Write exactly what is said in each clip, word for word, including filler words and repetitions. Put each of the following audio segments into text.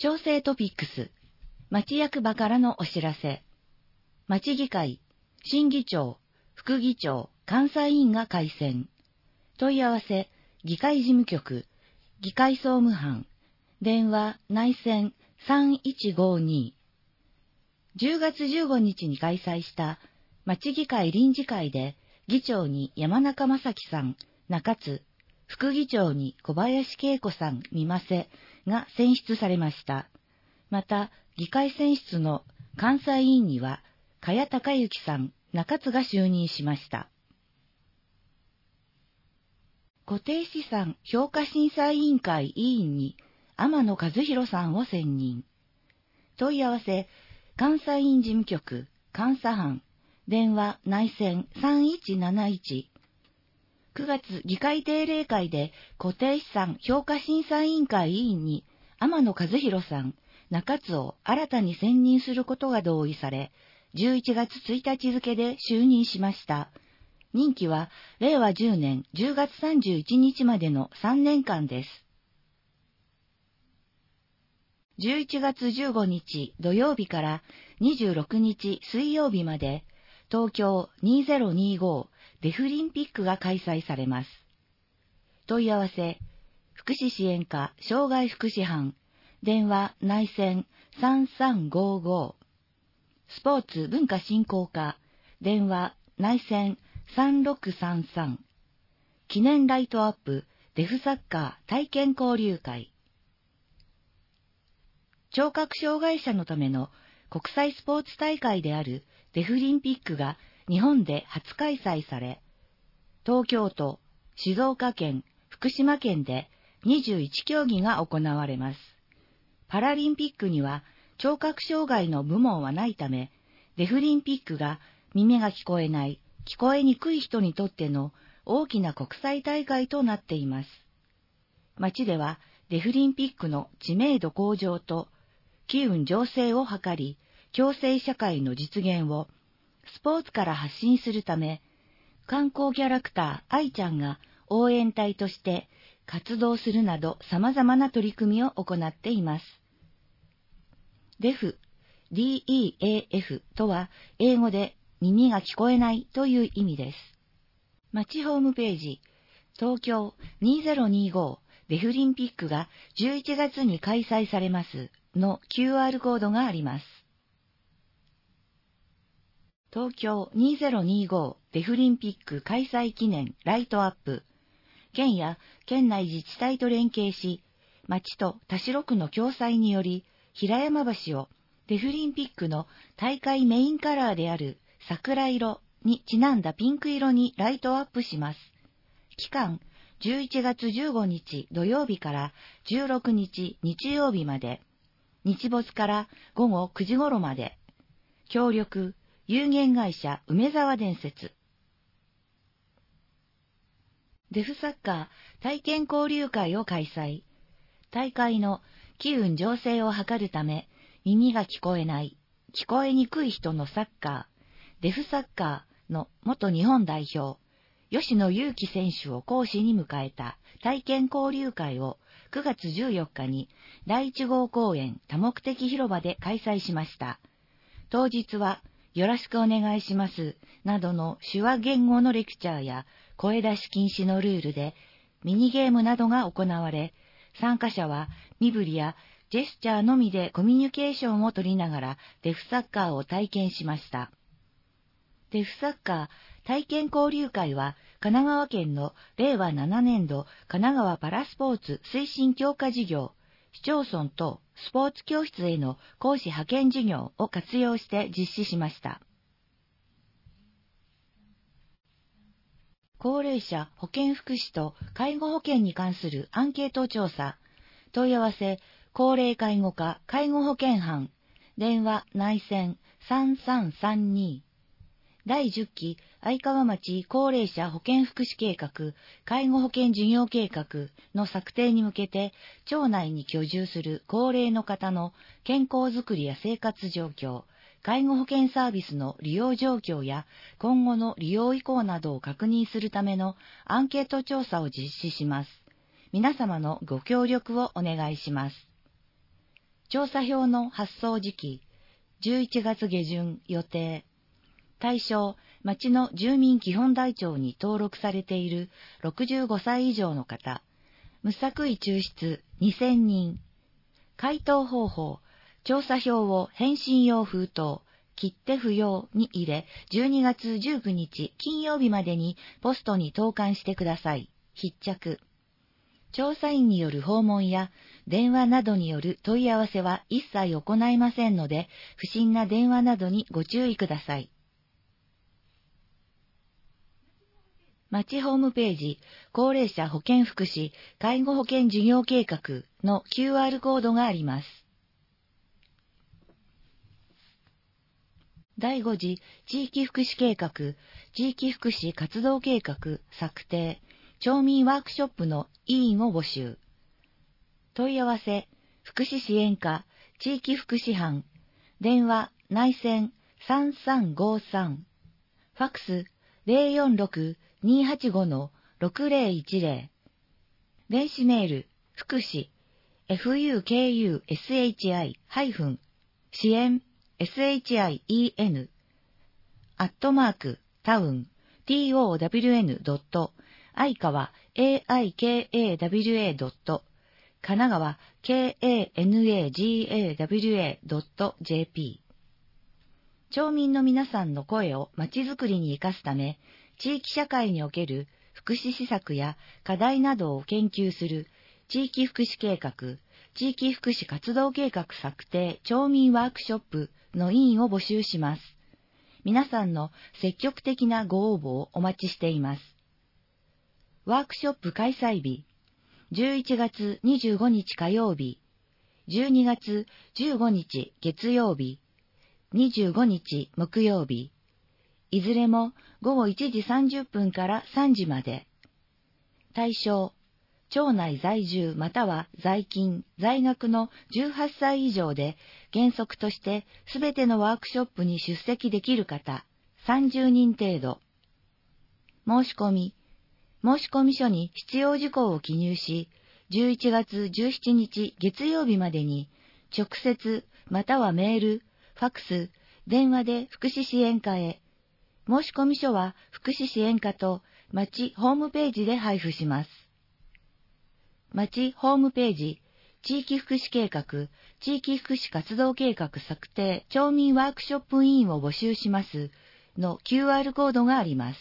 調整トピックス、町役場からのお知らせ。町議会、新議長、副議長、監査委員が改選。問い合わせ、議会事務局、議会総務班、電話内線さんいちごに。じゅうがつじゅうごにちに開催した町議会臨時会で、議長に山中正樹さん、中津、副議長に小林恵子さん、三瀬が選出されました。また、議会選出の監査委員には、茅孝之さん、中津が就任しました。固定資産評価審査委員会委員に天野和弘さんを選任。問い合わせ、監査委員事務局、監査班、電話内線さんいちなないち。くがつ議会定例会で固定資産評価審査委員会委員に天野和弘さん、中津を新たに選任することが同意され、じゅういちがつついたち付で就任しました。任期はれいわじゅうねんじゅうがつさんじゅういちにちまでのさんねんかんです。じゅういちがつじゅうごにち土曜日からにじゅうろくにち水曜日まで、東京にせんにじゅうごデフリンピックが開催されます。問い合わせ、福祉支援課障害福祉班、電話内線さんさんごご。スポーツ文化振興課、電話内線さんろくさんさん。記念ライトアップデフサッカー体験交流会。聴覚障害者のための国際スポーツ大会であるデフリンピックが日本で初開催され、東京都、静岡県、福島県でにじゅういちきょうぎが行われます。パラリンピックには聴覚障害の部門はないため、デフリンピックが耳が聞こえない、聞こえにくい人にとっての大きな国際大会となっています。町ではデフリンピックの知名度向上と機運醸成を図り、共生社会の実現をスポーツから発信するため、観光キャラクター愛ちゃんが応援隊として活動するなど様々な取り組みを行っています。デフ、ディーイーエーエフ とは英語で耳が聞こえないという意味です。町ホームページ、東京にせんにじゅうごデフリンピックがじゅういちがつに開催されますの キューアール コードがあります。東京にせんにじゅうごデフリンピック開催記念ライトアップ。県や県内自治体と連携し、町と田代区の共催により、平山橋をデフリンピックの大会メインカラーである桜色にちなんだピンク色にライトアップします。期間、じゅういちがつじゅうごにち土曜日からじゅうろくにち日曜日まで、日没からごごくじ頃まで。協力、有限会社梅沢電鉄。デフサッカー体験交流会を開催。大会の機運醸成を図るため、耳が聞こえない、聞こえにくい人のサッカー、デフサッカーの元日本代表、吉野裕樹選手を講師に迎えた体験交流会をくがつじゅうよっかにだいいちごう公園多目的広場で開催しました。当日は、よろしくお願いしますなどの手話言語のレクチャーや声出し禁止のルールでミニゲームなどが行われ、参加者は身振りやジェスチャーのみでコミュニケーションを取りながらデフサッカーを体験しました。デフサッカー体験交流会は神奈川県のれいわななねんど神奈川パラスポーツ推進強化事業、市町村とスポーツ教室への講師派遣事業を活用して実施しました。高齢者保健福祉と介護保険に関するアンケート調査。問い合わせ、高齢介護課介護保険班、電話内線さんさんさんに。だいじゅっき愛川町高齢者保健福祉計画介護保険事業計画の策定に向けて、町内に居住する高齢の方の健康づくりや生活状況、介護保険サービスの利用状況や今後の利用意向などを確認するためのアンケート調査を実施します。皆様のご協力をお願いします。 調査票の発送時期、じゅういちがつ下旬予定。対象、町の住民基本台帳に登録されているろくじゅうごさい以上の方。無作為抽出にせんにん。回答方法、調査票を返信用封筒、切手不要に入れ、じゅうにがつじゅうくにち金曜日までにポストに投函してください。必着。調査員による訪問や電話などによる問い合わせは一切行いませんので、不審な電話などにご注意ください。町ホームページ、高齢者保健福祉介護保険事業計画の キューアール コードがあります。だいご次地域福祉計画、地域福祉活動計画策定、町民ワークショップの委員を募集。問い合わせ、福祉支援課、地域福祉班、電話、内線さんさんごさん、ファックス ゼロよんろく にーはちご ろくゼロいちゼロ、電子メール、福祉、フユーケーユーエスエイチアイ 支援、SHIEN、アットマーク、タウン、TOWN ドット、愛川、AIKAWA ドット、神奈川、KANAGAWA ドット ジェーピー。町民の皆さんの声をまちづくりに生かすため、地域社会における福祉施策や課題などを研究する地域福祉計画、地域福祉活動計画策定町民ワークショップの委員を募集します。皆さんの積極的なご応募をお待ちしています。ワークショップ開催日、じゅういちがつにじゅうごにち火曜日、じゅうにがつじゅうごにち月曜日、にじゅうごにち木曜日、いずれもごごいちじさんじゅっぷんからさんじまで。対象、町内在住または在勤、在学のじゅうはっさい以上で、原則としてすべてのワークショップに出席できる方、さんじゅうにん程度。申し込み、申込書に必要事項を記入し、じゅういちがつじゅうしちにち月曜日までに、直接またはメール、ファックス、電話で福祉支援課へ。申込書は福祉支援課と町ホームページで配布します。町ホームページ、地域福祉計画、地域福祉活動計画策定町民ワークショップ委員を募集しますの キューアール コードがあります。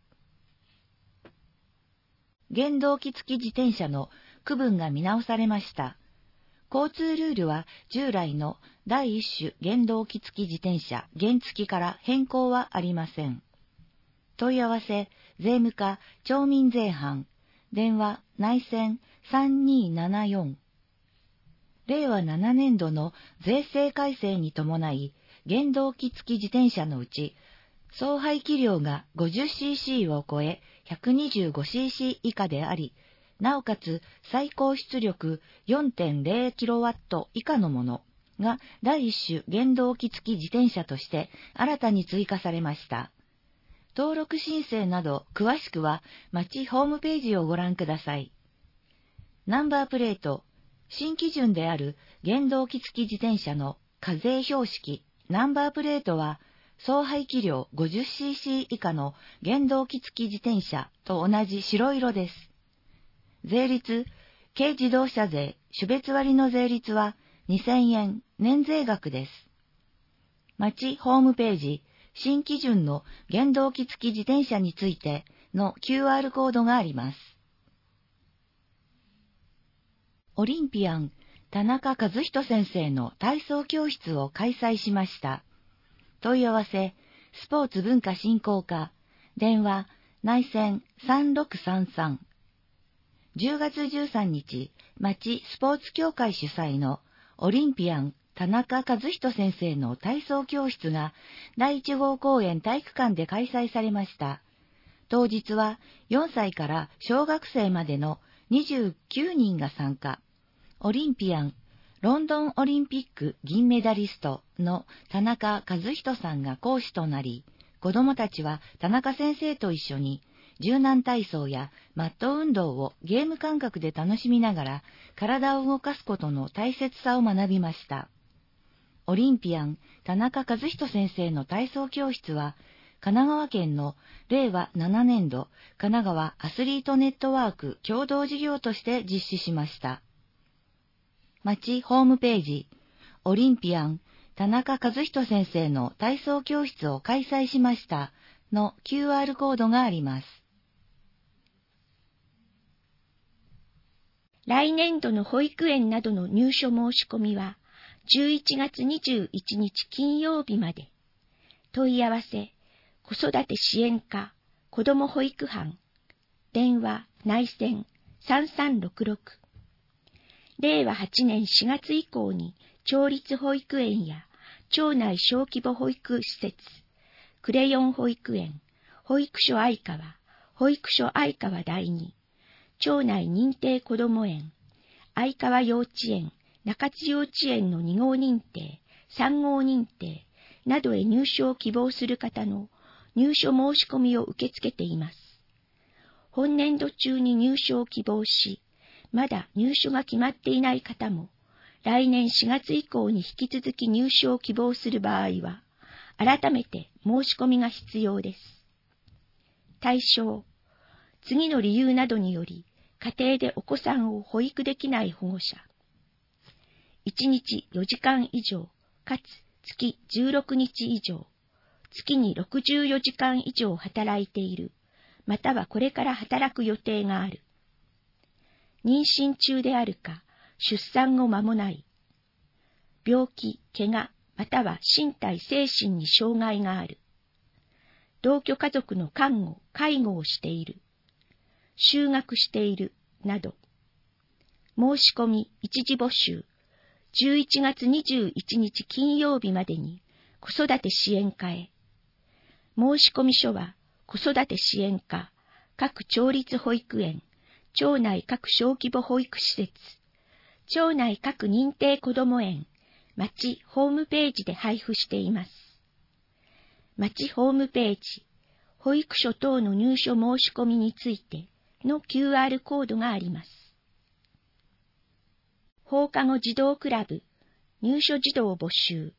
原動機付き自転車の区分が見直されました。交通ルールは従来のだいいっ種原動機付き自転車原付きから変更はありません。問い合わせ、税務課、町民税班、電話、内線さんにーななよん。れいわななねんどの税制改正に伴い、原動機付き自転車のうち、総排気量が ごじゅっシーシー を超え ひゃくにじゅうごシーシー 以下であり、なおかつ最高出力 よんてんゼロキロワット 以下のものがだいいっ種原動機付き自転車として新たに追加されました。登録申請など詳しくは町ホームページをご覧ください。ナンバープレート、新基準である原動機付き自転車の課税標識、ナンバープレートは総排気量 ごじゅっシーシー 以下の原動機付き自転車と同じ白色です。税率、軽自動車税、種別割の税率はにせんえん、年税額です。町ホームページ、新基準の原動機付き自転車についての キューアール コードがあります。オリンピアン、田中和人先生の体操教室を開催しました。問い合わせ、スポーツ文化振興課、電話、内線さんろくさんさん。じゅうがつじゅうさんにち、町スポーツ協会主催のオリンピアン、田中和人先生の体操教室がだいいち号公園体育館で開催されました。当日はよんさいから小学生までのにじゅうきゅうにんが参加。オリンピアン、ロンドンオリンピック銀メダリストの田中和人さんが講師となり、子どもたちは田中先生と一緒に柔軟体操やマット運動をゲーム感覚で楽しみながら体を動かすことの大切さを学びました。オリンピアン田中和人先生の体操教室は、神奈川県のれいわななねんど神奈川アスリートネットワーク共同事業として実施しました。町ホームページ、オリンピアン田中和人先生の体操教室を開催しましたの キューアール コードがあります。 来年度の保育園などの入所申し込みはじゅういちがつにじゅういちにち金曜日まで。問い合わせ、子育て支援課、子ども保育班、電話、内線さんさんろくろく。れいわはちねんしがつ以降に町立保育園や町内小規模保育施設、クレヨン保育園、保育所愛川、保育所愛川だいに、町内認定こども園、愛川幼稚園、中津幼稚園のにごう認定、さんごう認定などへ入所を希望する方の入所申し込みを受け付けています。本年度中に入所を希望し、まだ入所が決まっていない方も、来年しがつ以降に引き続き入所を希望する場合は、改めて申し込みが必要です。対象、次の理由などにより、家庭でお子さんを保育できない保護者。いちにちよじかん以上、かつ月じゅうろくにち以上、月にろくじゅうよじかん以上働いている、またはこれから働く予定がある。妊娠中であるか、出産後間もない。病気、怪我、または身体精神に障害がある。同居家族の看護、介護をしている。就学している、など。申し込み一時募集、じゅういちがつにじゅういちにち金曜日までに子育て支援課へ。申し込み書は子育て支援課、各町立保育園、町内各小規模保育施設、町内各認定こども園、町ホームページで配布しています。町ホームページ、保育所等の入所申し込みについての キューアール コードがあります。放課後児童クラブ、入所児童募集。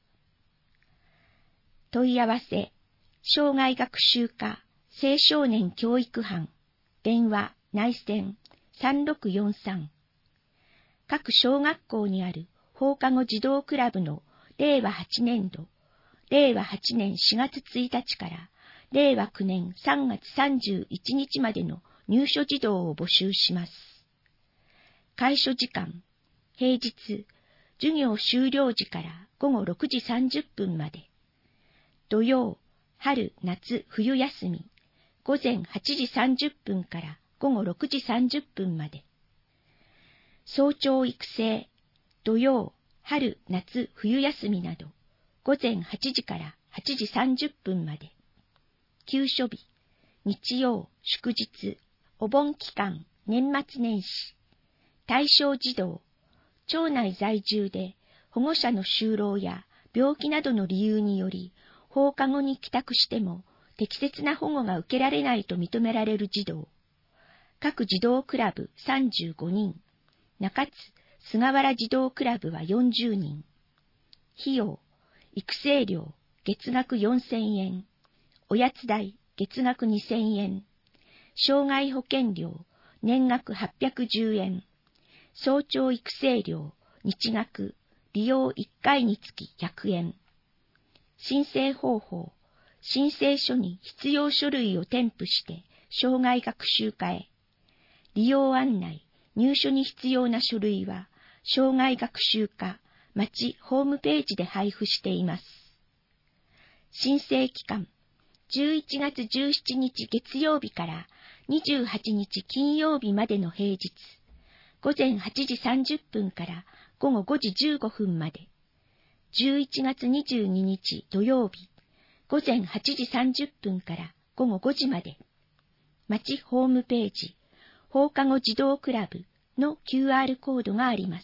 問い合わせ、障害学習課、青少年教育班、電話、内線さんろくよんさん。各小学校にある放課後児童クラブのれいわはちねんど、れいわはちねんしがつついたちかられいわきゅうねんさんがつさんじゅういちにちまでの入所児童を募集します。開所時間、平日、授業終了時からごごろくじさんじゅっぷんまで。土曜、春、夏、冬休み、ごぜんはちじさんじゅっぷんからごごろくじさんじゅっぷんまで。早朝育成、土曜、春、夏、冬休みなど、ごぜんはちじからはちじさんじゅっぷんまで。休所日、日曜、祝日、お盆期間、年末年始。対象児童、町内在住で保護者の就労や病気などの理由により放課後に帰宅しても適切な保護が受けられないと認められる児童。各児童クラブさんじゅうごにん、中津菅原児童クラブはよんじゅうにん。費用、育成料月額よんせんえん、おやつ代月額にせんえん、障害保険料年額はっぴゃくじゅうえん、早朝育成料、日額、利用いっかいにつきひゃくえん。申請方法、申請書に必要書類を添付して、障害学習課へ。利用案内、入所に必要な書類は、障害学習課、町ホームページで配布しています。申請期間、じゅういちがつじゅうしちにち月曜日からにじゅうはちにち金曜日までの平日。ごぜんはちじさんじゅっぷんからごごごじじゅうごふんまで。じゅういちがつにじゅうににち土曜日、ごぜんはちじさんじゅっぷんからごごごじまで。町ホームページ、放課後児童クラブの キューアール コードがあります。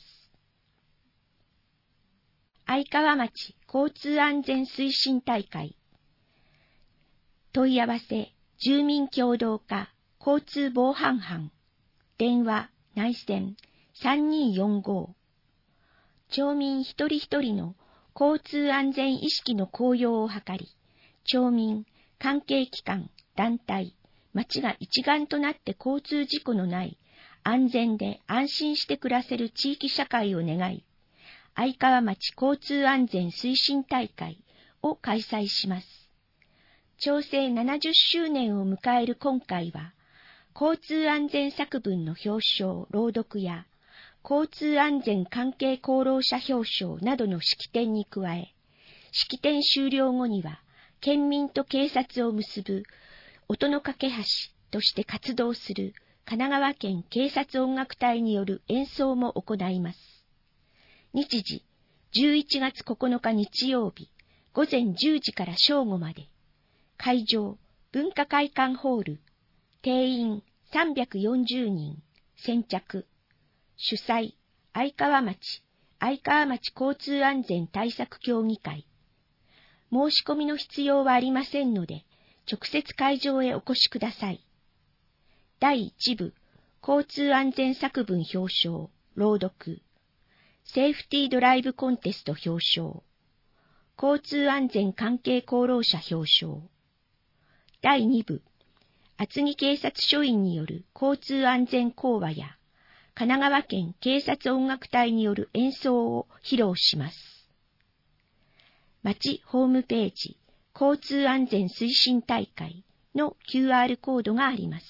愛川町交通安全推進大会。問い合わせ、住民協働課、 交通防犯班、電話、内線さんにーよんご。町民一人一人の交通安全意識の向上を図り、町民、関係機関、団体、町が一丸となって交通事故のない安全で安心して暮らせる地域社会を願い、愛川町交通安全推進大会を開催します。町政ななじゅっしゅうねんを迎える今回は、交通安全作文の表彰・朗読や、交通安全関係功労者表彰などの式典に加え、式典終了後には、県民と警察を結ぶ音の架け橋として活動する神奈川県警察音楽隊による演奏も行います。日時、じゅういちがつここのか日曜日、ごぜんじゅうじから正午まで。会場、文化会館ホール。定員さんびゃくよんじゅうにん。先着。主催、愛川町、愛川町交通安全対策協議会。申し込みの必要はありませんので、直接会場へお越しください。だいいち部、交通安全作文表彰、朗読。セーフティードライブコンテスト表彰。交通安全関係功労者表彰。だいに部、厚木警察署員による交通安全講話や、神奈川県警察音楽隊による演奏を披露します。町ホームページ、交通安全推進大会の キューアール コードがあります。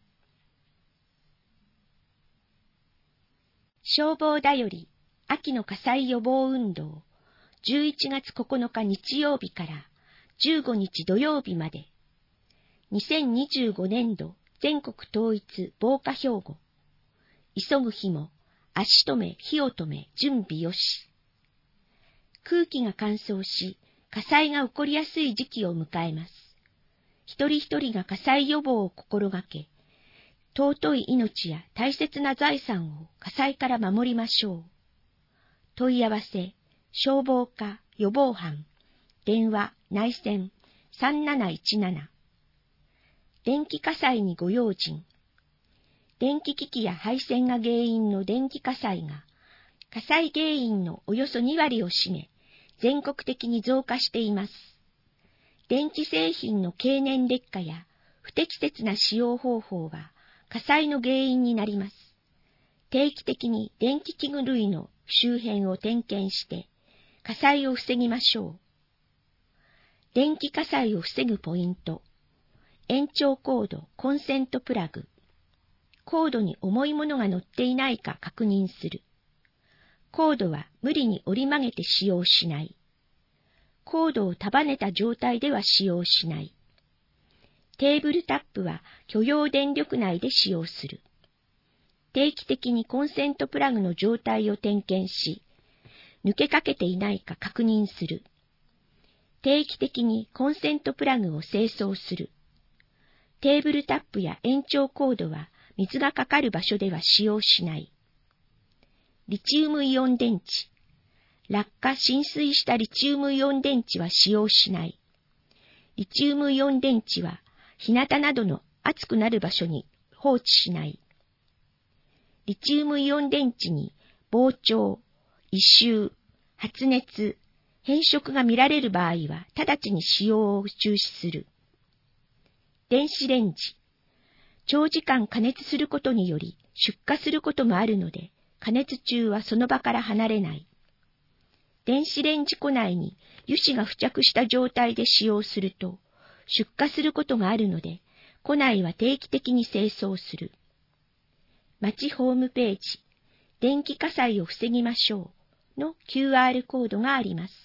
消防だより、秋の火災予防運動、じゅういちがつここのか日曜日からじゅうごにち土曜日まで、にせんにじゅうごねんど全国統一防火標語、急ぐ日も足止め火を止め準備よし。空気が乾燥し、火災が起こりやすい時期を迎えます。一人一人が火災予防を心がけ、尊い命や大切な財産を火災から守りましょう。問い合わせ、消防課予防班、電話、内線さんなないちなな。電気火災にご用心。電気機器や配線が原因の電気火災が、火災原因のおよそにわりを占め、全国的に増加しています。電気製品の経年劣化や不適切な使用方法は火災の原因になります。定期的に電気器具類の周辺を点検して火災を防ぎましょう。電気火災を防ぐポイント。延長コード、コンセントプラグ。コードに重いものが乗っていないか確認する。コードは無理に折り曲げて使用しない。コードを束ねた状態では使用しない。テーブルタップは許容電力内で使用する。定期的にコンセントプラグの状態を点検し、抜けかけていないか確認する。定期的にコンセントプラグを清掃する。テーブルタップや延長コードは水がかかる場所では使用しない。リチウムイオン電池。落下浸水したリチウムイオン電池は使用しない。リチウムイオン電池は日向などの熱くなる場所に放置しない。リチウムイオン電池に膨張、異臭、発熱、変色が見られる場合は直ちに使用を中止する。電子レンジ。長時間加熱することにより出火することもあるので、加熱中はその場から離れない。電子レンジ庫内に油脂が付着した状態で使用すると出火することがあるので、庫内は定期的に清掃する。町ホームページ、電気火災を防ぎましょうの キューアール コードがあります。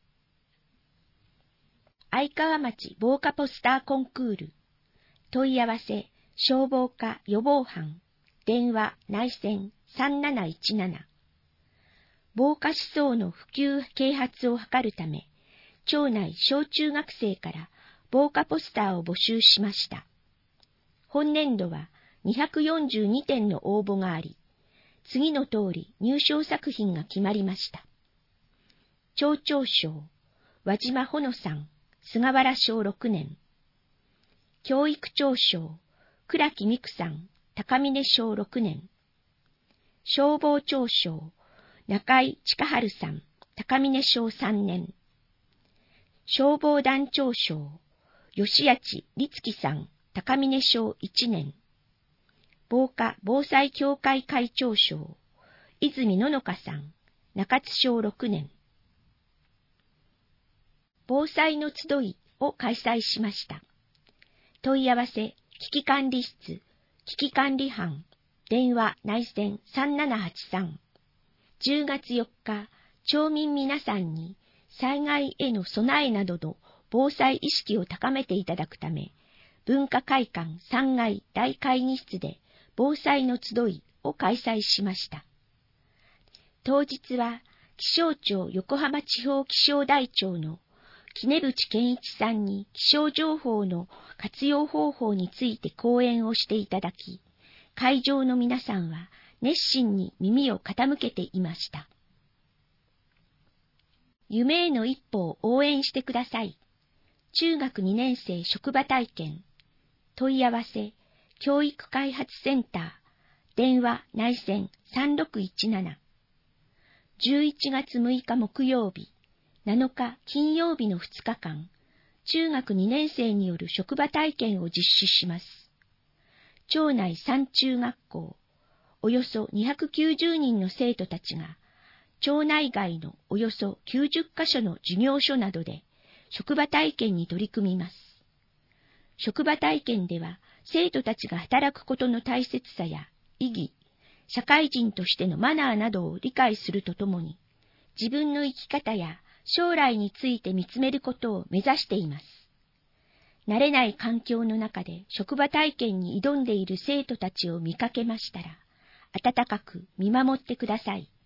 愛川町防火ポスターコンクール。問い合わせ、消防課予防班、電話、内線さんなないちなな。防火思想の普及啓発を図るため、町内小中学生から防火ポスターを募集しました。本年度はにひゃくよんじゅうにてんの応募があり、次の通り入賞作品が決まりました。町長賞、輪島ほのさん、菅原小ろくねん。教育長賞、 倉木美久さん、高峰小ろくねん。消防庁長、中井親春さん、高峰小さんねん。消防団長賞、吉谷律樹さん、高峰小いちねん。防火防災協会会長賞、泉野々香さん、中津小ろくねん。防災の集いを開催しました。問い合わせ、危機管理室、危機管理班、電話内線さんななはちさん。じゅうがつよっか、町民皆さんに災害への備えなどの防災意識を高めていただくため、文化会館さんがい大会議室で防災の集いを開催しました。当日は気象庁横浜地方気象台長の杵渕健一さんに気象情報の活用方法について講演をしていただき、会場の皆さんは熱心に耳を傾けていました。夢への一歩を応援してください。中学にねん生職場体験。問い合わせ、教育開発センター、電話内線さんろくいちなな。じゅういちがつむいか木曜日、なのか金曜日のふつかかん、中学にねん生による職場体験を実施します。町内さん中学校、およそにひゃくきゅうじゅうにんの生徒たちが、町内外のおよそきゅうじゅっかしょの事業所などで職場体験に取り組みます。職場体験では、生徒たちが働くことの大切さや意義、社会人としてのマナーなどを理解するとともに、自分の生き方や将来について見つめることを目指しています。慣れない環境の中で職場体験に挑んでいる生徒たちを見かけましたら、温かく見守ってください。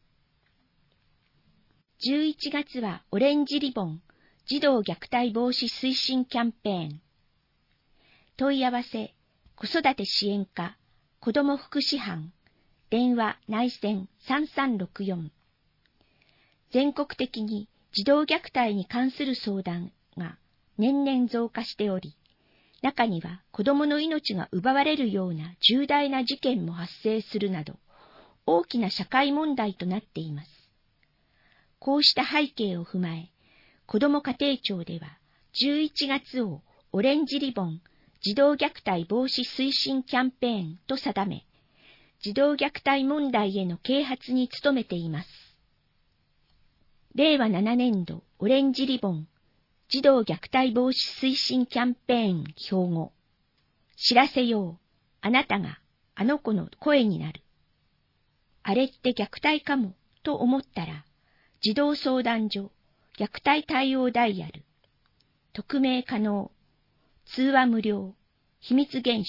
じゅういちがつはオレンジリボン児童虐待防止推進キャンペーン。問い合わせ、子育て支援課、子ども福祉班、電話内線さんさんろくよん。全国的に児童虐待に関する相談が年々増加しており、中には子どもの命が奪われるような重大な事件も発生するなど、大きな社会問題となっています。こうした背景を踏まえ、子ども家庭庁ではじゅういちがつをオレンジリボン児童虐待防止推進キャンペーンと定め、児童虐待問題への啓発に努めています。れいわななねんどオレンジリボン児童虐待防止推進キャンペーン標語。知らせよう。あなたがあの子の声になる。あれって虐待かもと思ったら、児童相談所虐待対応ダイヤル。匿名可能。通話無料。秘密厳守。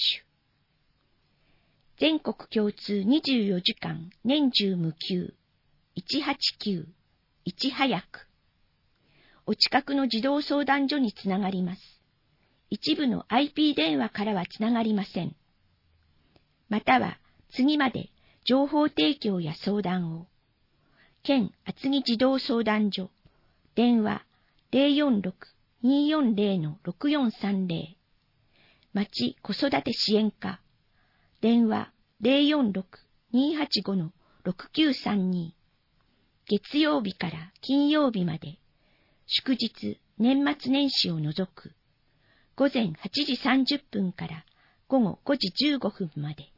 全国共通にじゅうよじかん年中無休。いちはちきゅう。いち早く。お近くの児童相談所につながります。一部の アイピー 電話からはつながりません。または次まで情報提供や相談を。県厚木児童相談所、電話 ゼロよんろく にーよんゼロ のろくよんさんゼロ。町子育て支援課、電話 ゼロよんろく にーはちご のろくきゅうさんに。月曜日から金曜日まで、祝日、年末年始を除く、午前はちじさんじゅっぷんから午後ごじじゅうごふんまで。